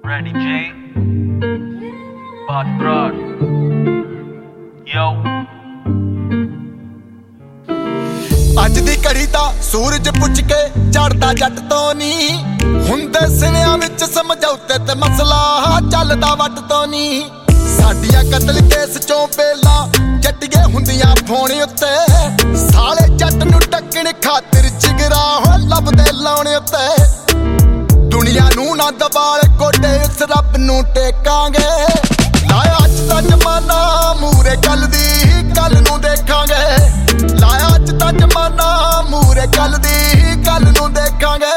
Randy J, Bad Broad, yo। ਅੱਜ ਦੀ ਘੜੀ ਤਾਂ ਸੂਰਜ ਪੁੱਛ ਕੇ ਚੜਦਾ ਜੱਟ ਤੋਂ ਨਹੀਂ ਹੁੰਦੇ ਸਿਨਿਆਂ ਵਿੱਚ ਸਮਝੌਤੇ ਤੇ ਮਸਲਾ ਚੱਲਦਾ ਵੱਟ ਤੋਂ ਨਹੀਂ। ਸਾਡੀਆਂ ਕਤਲ ਕੇਸ ਚੋਂ ਬੇਲਾ ਜੱਟੀਏ ਹੁੰਦੀਆਂ ਫੋਨ ਉੱਤੇ ਸਾਲੇ ਜੱਟ ਨੂੰ ਟੱਕਣ ਖਾਤਰ ਜਿਗਰਾ ਹੋ ਲੱਭਦੇ ਲਾਉਣ ਉੱਤੇ। ਦੁਨੀਆ ਨੂੰ ਨਾ ਦਬਾਲ ਕੋਡੇ ਇਸ ਰੱਬ ਨੂੰ ਟੇਕਾਂਗੇ ਲਾਇਆ ਅੱਜ ਤਾਂ ਜ਼ਮਾਨਾ ਮੂਰੇ ਕੱਲ ਦੀ ਕੱਲ ਨੂੰ ਦੇਖਾਂਗੇ। ਲਾਇਆ ਅੱਜ ਤਾਂ ਜ਼ਮਾਨਾ ਮੂਰੇ ਕੱਲ ਦੀ ਕੱਲ ਨੂੰ ਦੇਖਾਂਗੇ।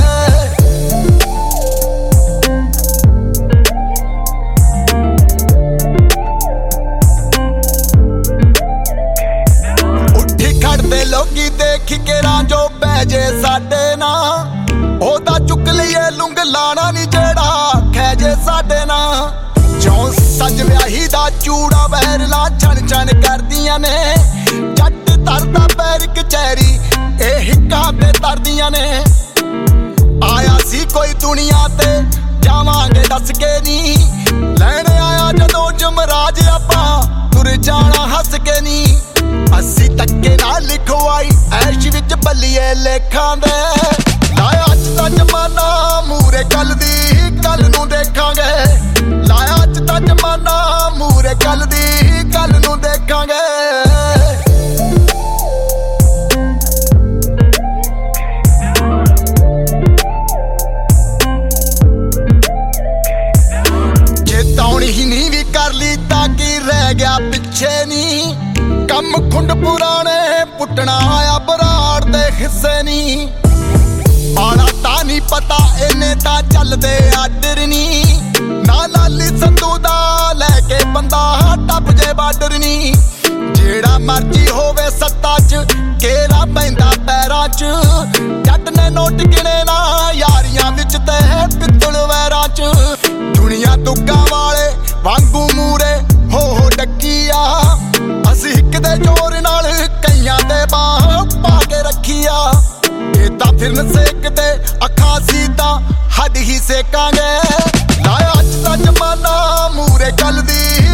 ਉੱਠੀ ਖੜਦੇ ਲੋਕੀ ਦੇਖ ਕੇ ਰਾਂਝੋ ਬਹਿ ਜੇ ਸਾਡੇ ਨਾਲ ਉਹਦਾ ਚੁੱਕ ਲਈਏ ਲੁੰਗ ਲਾਣਾ ਨੀ ਜਿਹੜਾ ਖੈ ਜੇ ਸਾਡੇ ਨਾਲ। ਜਿਉਂ ਸੱਜ ਵਿਆਹੀ ਦਾ ਚੂੜਾ ਵਹਿਰਲਾ ਛਣ ਛਣ ਕਰਦੀਆਂ ਨੇ ਜੱਟ ਤਰਦਾ ਪੈਰ ਕਚਹਿਰੀ ਇਹ ਹਿੱਕਾਂ ਤੇ ਤਰਦੀਆਂ ਨੇ। ਆਇਆ ਸੀ ਕੋਈ ਦੁਨੀਆ ਤੇ ਜਾਵਾਂਗੇ ਦੱਸ ਕੇ ਨੀ ਲੈਣ ਆਇਆ ਜਦੋਂ ਜਮਰਾਜ ਆਪਾਂ ਤੁਰ ਜਾਣਾ ਹੱਸ ਕੇ ਨੀ। ਅਸੀਂ ਧੱਕੇ ਨਾਲ ਲਿਖਵਾਈ ਐਸ਼ ਵਿੱਚ ਬੱਲੀਏ ਲੇਖਾਂ ਦੇ ਲਾਇਆ ਅੱਜ ਤਾਂ ਜ਼ਮਾਨਾ ਮੂਰੇ ਕੱਲ ਦੀ ਕੱਲ ਨੂੰ ਦੇਖਾਂਗੇ। ਲਾਇਆ ਅੱਜ ਤਾਂ ਜ਼ਮਾਨਾ ਮੂਰੇ ਕੱਲ ਦੀ ਕੱਲ ਨੂੰ ਦੇਖਾਂਗੇ। ਜੇ ਤੌਣੀ ਹੀ ਨਹੀਂ ਵੀ ਕਰ ਲਈ ਤਾਂ ਕੀ ਰਹਿ ਗਿਆ ਪਿੱਛੇ ਨੀ ਕੰਮ ਖੁੰਡ ਪੁਰਾਣੇ ਪੁੱਟਣਾ ਆਇਆ ਬਰਾੜ ਦੇ ਹਿੱਸੇ ਨੀ। ਆਲਾ ਤਾਂ ਨਹੀਂ ਪਤਾ ਇਹਨੇ ਤਾਂ ਚੱਲਦੇ ਆਰਡਰ ਨੀ ਨਾ ਲਾਲੀ ਸੰਧੂ ਦਾ ਲੈ ਕੇ ਬੰਦਾ ਟੱਪ ਜੇ ਬਾਰਡਰ ਨੀ। ਜਿਹੜਾ ਮਰਜੀ ਹੋਵੇ ਸੱਤਾ ਚ ਕੇਰਾ ਪੈਂਦਾ ਪੈਰਾਂ ਚ ਜੱਟ ਨੇ ਨੋਟ ਗਿਣੇ ਨਾ ਯਾਰੀਆਂ ਵਿੱਚ ਤੇ ਪਿੱਤਲ ਵੈਰਾਂ ਚ। ਦੁਨੀਆ ਦੁੱਗਾ ਵਾਲੇ ਵਾਂਗੂ ਮੂਰੇ ਹੋ ਡੱਕੀ ਆ ਅਸੀਂ ਇੱਕ ਦੇ ਜ਼ੋਰ ਨਾਲ ਕਈਆਂ ਦੇ ਬਾਹ ਪਾ ਕੇ ਰੱਖੀ ਆ। ਇਹ ਤਾਂ ਫਿਰਨ ਸੇਕਦੇ ਅੱਖਾਂ ਸੀ ਤਾਂ ਹੱਡ ਹੀ ਸੇਕਾਂਗੇ ਲਾਇਆ ਅੱਜ ਤਾਂ ਜ਼ਮਾਨਾ ਮੂਰੇ ਕੱਲ ਦੀ